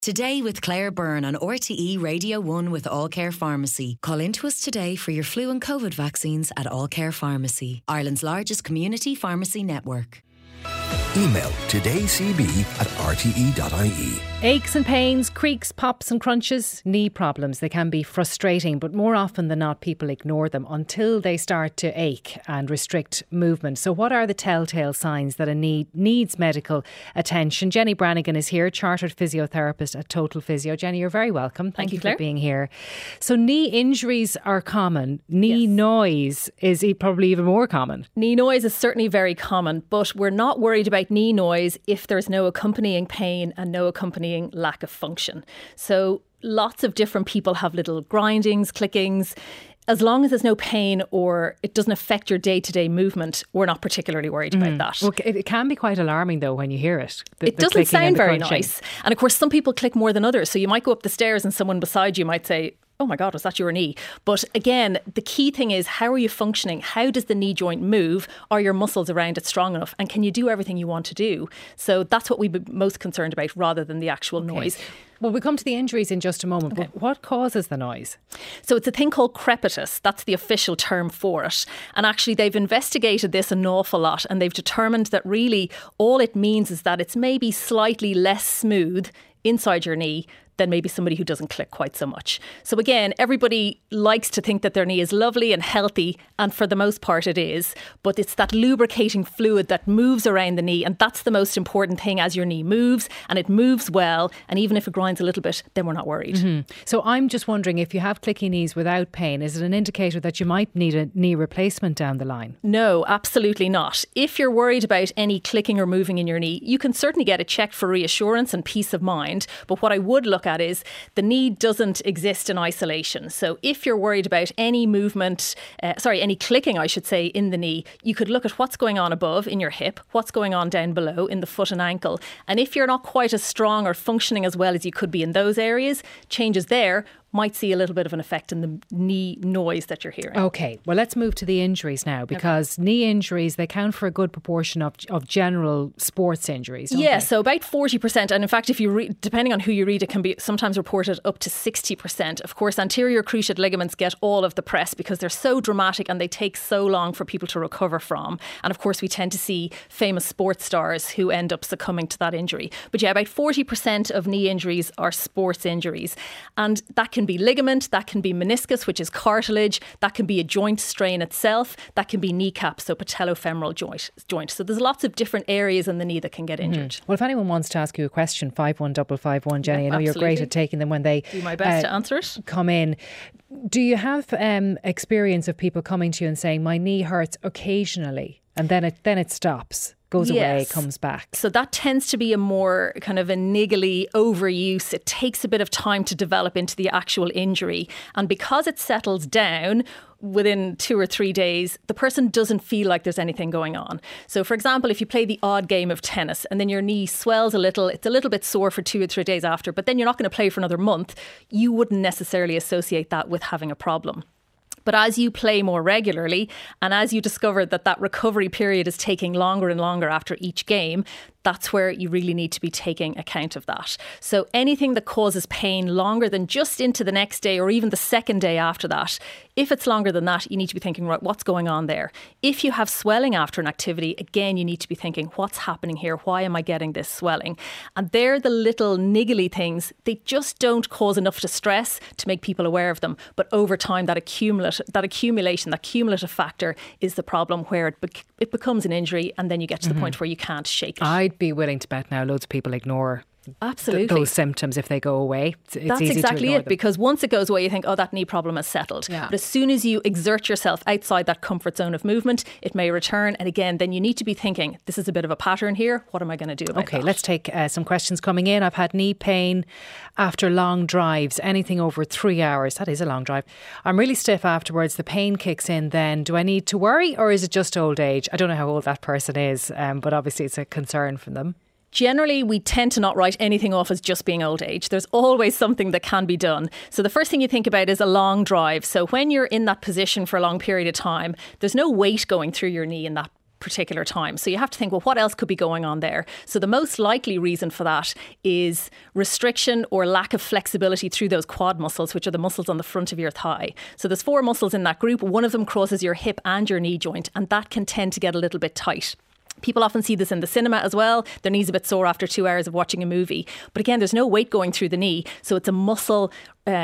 Today with Claire Byrne on RTE Radio 1 with All Care Pharmacy. Call into us today for your flu and COVID vaccines at All Care Pharmacy, Ireland's largest community pharmacy network. Email todaycb@rte.ie. Aches and pains, creaks, pops and crunches, knee problems. They can be frustrating, but more often than not, people ignore them until they start to ache and restrict movement. So what are the telltale signs that a knee needs medical attention? Jenny Brannigan is here, chartered physiotherapist at Total Physio. Jenny, you're very welcome. Thank you for being here. So knee injuries are common. Knee noise is probably even more common. Knee noise is certainly very common, but we're not worried about knee noise if there's no accompanying pain and no accompanying lack of function. So lots of different people have little grindings, clickings. As long as there's no pain or it doesn't affect your day-to-day movement, we're not particularly worried about that. Well, it can be quite alarming though when you hear it. It doesn't sound very nice. And of course, some people click more than others. So you might go up the stairs and someone beside you might say, oh my God, was that your knee? But again, the key thing is, how are you functioning? How does the knee joint move? Are your muscles around it strong enough? And can you do everything you want to do? So that's what we'd be most concerned about rather than the actual noise. Well, we'll come to the injuries in just a moment, but what causes the noise? So it's a thing called crepitus. That's the official term for it. And actually, they've investigated this an awful lot and they've determined that really all it means is that it's maybe slightly less smooth inside your knee than maybe somebody who doesn't click quite so much. So again, everybody likes to think that their knee is lovely and healthy, and for the most part it is, but it's that lubricating fluid that moves around the knee, and that's the most important thing as your knee moves, and it moves well, and even if it grinds a little bit, then we're not worried. Mm-hmm. So I'm just wondering, if you have clicky knees without pain, is it an indicator that you might need a knee replacement down the line? No, absolutely not. If you're worried about any clicking or moving in your knee, you can certainly get it checked for reassurance and peace of mind, but what I would look at is the knee doesn't exist in isolation. So if you're worried about any movement, any clicking, I should say, in the knee, you could look at what's going on above in your hip, what's going on down below in the foot and ankle. And if you're not quite as strong or functioning as well as you could be in those areas, changes there might see a little bit of an effect in the knee noise that you're hearing. Okay, well, let's move to the injuries now, because knee injuries, they count for a good proportion of general sports injuries, don't they? So about 40%. And in fact, if you depending on who you read, it can be sometimes reported up to 60%. Of course, anterior cruciate ligaments get all of the press because they're so dramatic and they take so long for people to recover from. And of course, we tend to see famous sports stars who end up succumbing to that injury. But yeah, about 40% of knee injuries are sports injuries. And that can be ligament, that can be meniscus, which is cartilage, that can be a joint strain itself, that can be kneecap, so patellofemoral joint. So there's lots of different areas in the knee that can get injured. Well, if anyone wants to ask you a question, 51551, Jenny, I know you're great at taking them when they do my best to answer it. Come in. Do you have experience of people coming to you and saying, my knee hurts occasionally, and then it stops? Goes away, comes back. So that tends to be a more kind of a niggly overuse. It takes a bit of time to develop into the actual injury. And because it settles down within 2 or 3 days, the person doesn't feel like there's anything going on. So for example, if you play the odd game of tennis and then your knee swells a little, it's a little bit sore for 2 or 3 days after, but then you're not going to play for another month, you wouldn't necessarily associate that with having a problem. But as you play more regularly and as you discover that recovery period is taking longer and longer after each game, that's where you really need to be taking account of that. So anything that causes pain longer than just into the next day or even the second day after that, if it's longer than that, you need to be thinking, right, what's going on there? If you have swelling after an activity, again, you need to be thinking, what's happening here? Why am I getting this swelling? And they're the little niggly things. They just don't cause enough distress to make people aware of them. But over time, that accumulation, that cumulative factor is the problem where it becomes an injury and then you get to the point where you can't shake it. I'd be willing to bet now loads of people ignore Absolutely. Those symptoms if they go away. That's exactly it, because once it goes away, you think, oh, that knee problem has settled. Yeah. But as soon as you exert yourself outside that comfort zone of movement, it may return. And again, then you need to be thinking, this is a bit of a pattern here. What am I going to do about that? Okay, let's take some questions coming in. I've had knee pain after long drives, anything over 3 hours. That is a long drive. I'm really stiff afterwards. The pain kicks in then. Do I need to worry, or is it just old age? I don't know how old that person is, but obviously it's a concern for them. Generally, we tend to not write anything off as just being old age. There's always something that can be done. So the first thing you think about is a long drive. So when you're in that position for a long period of time, there's no weight going through your knee in that particular time. So you have to think, well, what else could be going on there? So the most likely reason for that is restriction or lack of flexibility through those quad muscles, which are the muscles on the front of your thigh. So there's 4 muscles in that group. One of them crosses your hip and your knee joint, and that can tend to get a little bit tight. People often see this in the cinema as well. Their knee's a bit sore after 2 hours of watching a movie. But again, there's no weight going through the knee. So it's a muscle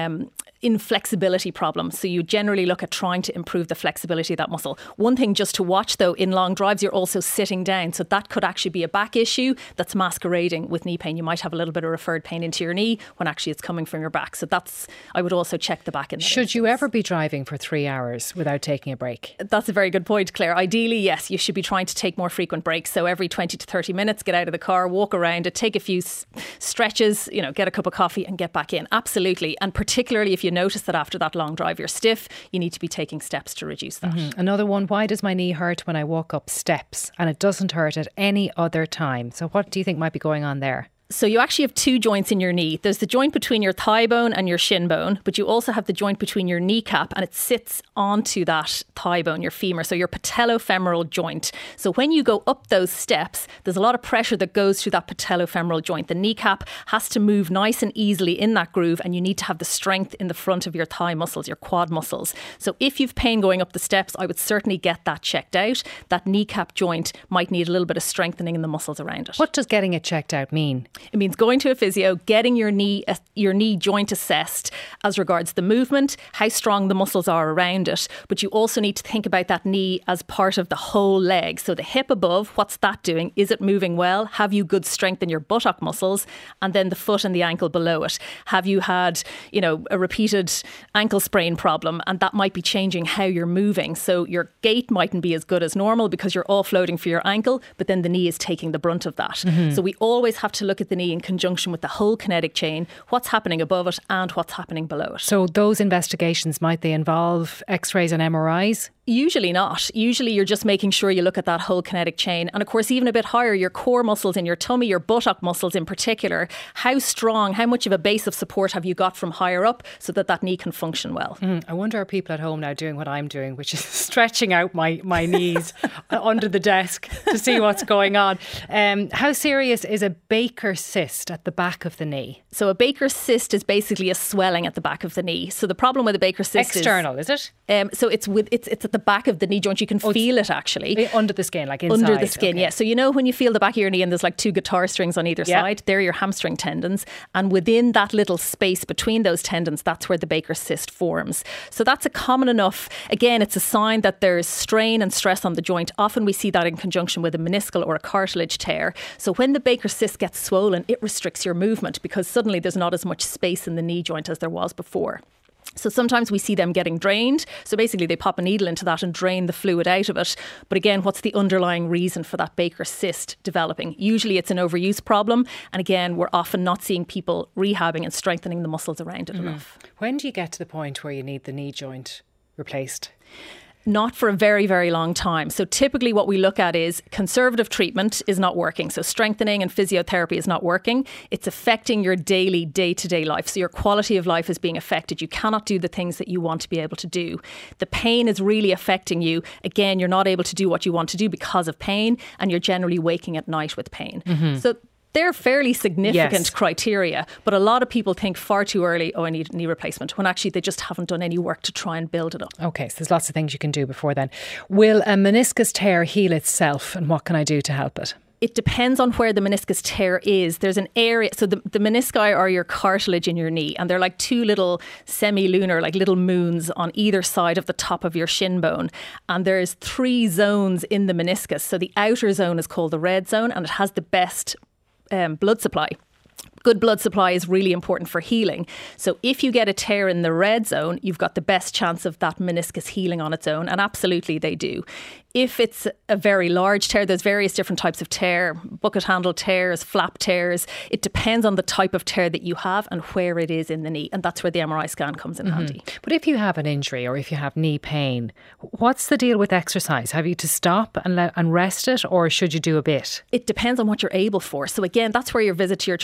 inflexibility problem. So you generally look at trying to improve the flexibility of that muscle. One thing just to watch though, in long drives, you're also sitting down. So that could actually be a back issue that's masquerading with knee pain. You might have a little bit of referred pain into your knee when actually it's coming from your back. So I would also check the back in that Should you ever be driving for 3 hours without taking a break? That's a very good point, Claire. Ideally, yes, you should be trying to take more frequent breaks. So every 20 to 30 minutes, get out of the car, walk around it, take a few stretches, get a cup of coffee and get back in. Absolutely. And particularly if you notice that after that long drive you're stiff, you need to be taking steps to reduce that. Another one, why does my knee hurt when I walk up steps and it doesn't hurt at any other time? So what do you think might be going on there? So you actually have 2 joints in your knee. There's the joint between your thigh bone and your shin bone, but you also have the joint between your kneecap, and it sits onto that thigh bone, your femur, so your patellofemoral joint. So when you go up those steps, there's a lot of pressure that goes through that patellofemoral joint. The kneecap has to move nice and easily in that groove, and you need to have the strength in the front of your thigh muscles, your quad muscles. So if you've pain going up the steps, I would certainly get that checked out. That kneecap joint might need a little bit of strengthening in the muscles around it. What does getting it checked out mean? It means going to a physio, getting your knee joint assessed as regards the movement, how strong the muscles are around it. But you also need to think about that knee as part of the whole leg. So the hip above, what's that doing? Is it moving well? Have you good strength in your buttock muscles? And then the foot and the ankle below it. Have you had, a repeated ankle sprain problem? And that might be changing how you're moving. So your gait mightn't be as good as normal because you're offloading for your ankle, but then the knee is taking the brunt of that. So we always have to look at the knee in conjunction with the whole kinetic chain, what's happening above it and what's happening below it. So those investigations, might they involve x-rays and MRIs? Usually not. Usually you're just making sure you look at that whole kinetic chain. And of course, even a bit higher, your core muscles in your tummy, your buttock muscles in particular, how strong, how much of a base of support have you got from higher up so that knee can function well? I wonder are people at home now doing what I'm doing, which is stretching out my knees under the desk to see what's going on. How serious is a Baker's cyst at the back of the knee? So a Baker's cyst is basically a swelling at the back of the knee. So the problem with a Baker's cyst external, is it? So it's at the back of the knee joint. You can feel it actually. Under the skin, like inside. Under the skin, okay. Yeah. So when you feel the back of your knee and there's like 2 guitar strings on either side, they're your hamstring tendons. And within that little space between those tendons, that's where the Baker's cyst forms. So that's a common enough, again, it's a sign that there's strain and stress on the joint. Often we see that in conjunction with a meniscal or a cartilage tear. So when the Baker's cyst gets swollen, it restricts your movement because suddenly there's not as much space in the knee joint as there was before. So sometimes we see them getting drained. So basically they pop a needle into that and drain the fluid out of it. But again, what's the underlying reason for that Baker's cyst developing? Usually it's an overuse problem. And again, we're often not seeing people rehabbing and strengthening the muscles around it enough. When do you get to the point where you need the knee joint replaced? Not for a very, very long time. So typically what we look at is conservative treatment is not working. So strengthening and physiotherapy is not working. It's affecting your daily, day-to-day life. So your quality of life is being affected. You cannot do the things that you want to be able to do. The pain is really affecting you. Again, you're not able to do what you want to do because of pain, and you're generally waking at night with pain. So they're fairly significant criteria, but a lot of people think far too early, I need a knee replacement, when actually they just haven't done any work to try and build it up. Okay, so there's lots of things you can do before then. Will a meniscus tear heal itself, and what can I do to help it? It depends on where the meniscus tear is. There's an area, so the menisci are your cartilage in your knee, and they're like 2 little semi-lunar, like little moons on either side of the top of your shin bone. And there's 3 zones in the meniscus. So the outer zone is called the red zone, and it has the best blood supply. Good blood supply is really important for healing. So if you get a tear in the red zone, you've got the best chance of that meniscus healing on its own. And absolutely they do. If it's a very large tear, there's various different types of tear, bucket handle tears, flap tears. It depends on the type of tear that you have and where it is in the knee. And that's where the MRI scan comes in handy. But if you have an injury or if you have knee pain, what's the deal with exercise? Have you to stop and rest it, or should you do a bit? It depends on what you're able for. So again, that's where your visit to your chartered physio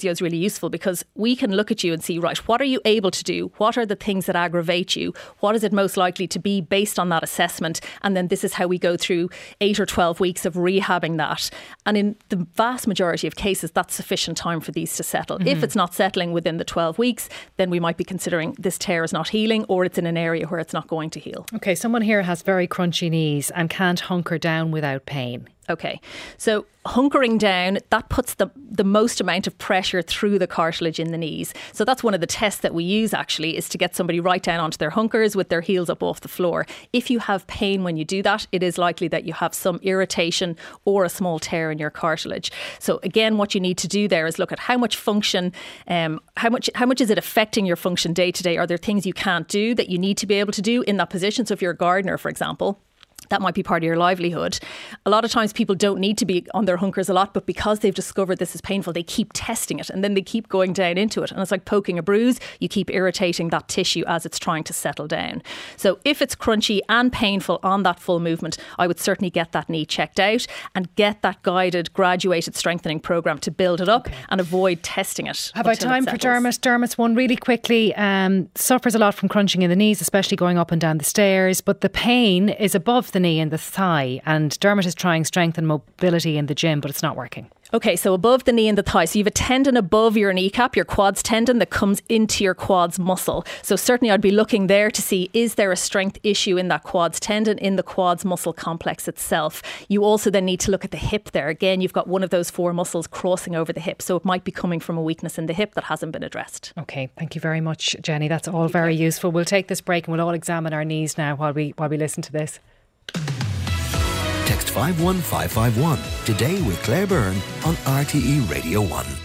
physio is really useful because we can look at you and see, right, what are you able to do? What are the things that aggravate you? What is it most likely to be based on that assessment? And then this is how we go through 8 or 12 weeks of rehabbing that. And in the vast majority of cases, that's sufficient time for these to settle. If it's not settling within the 12 weeks, then we might be considering this tear is not healing, or it's in an area where it's not going to heal. Okay, someone here has very crunchy knees and can't hunker down without pain. Okay, so hunkering down, that puts the most amount of pressure through the cartilage in the knees. So that's one of the tests that we use actually, is to get somebody right down onto their hunkers with their heels up off the floor. If you have pain when you do that, it is likely that you have some irritation or a small tear in your cartilage. So again, what you need to do there is look at how much function, how much is it affecting your function day to day? Are there things you can't do that you need to be able to do in that position? So if you're a gardener, for example, that might be part of your livelihood. A lot of times people don't need to be on their hunkers a lot, but because they've discovered this is painful, they keep testing it and then they keep going down into it. And it's like poking a bruise. You keep irritating that tissue as it's trying to settle down. So if it's crunchy and painful on that full movement, I would certainly get that knee checked out and get that guided, graduated strengthening program to build it up and avoid testing it. Have I time for Dermot? Dermot's one really quickly. Suffers a lot from crunching in the knees, especially going up and down the stairs, but the pain is above the knee and the thigh, and Dermot is trying strength and mobility in the gym, but it's not working. Okay, so above the knee and the thigh. So you have a tendon above your kneecap, your quads tendon, that comes into your quads muscle. So certainly I'd be looking there to see, is there a strength issue in that quads tendon, in the quads muscle complex itself? You also then need to look at the hip there. Again, you've got one of those 4 muscles crossing over the hip. So it might be coming from a weakness in the hip that hasn't been addressed. Okay, thank you very much, Jenny. That's all very useful. We'll take this break and we'll all examine our knees now while we listen to this. Text 51551 today with Claire Byrne on RTE Radio 1.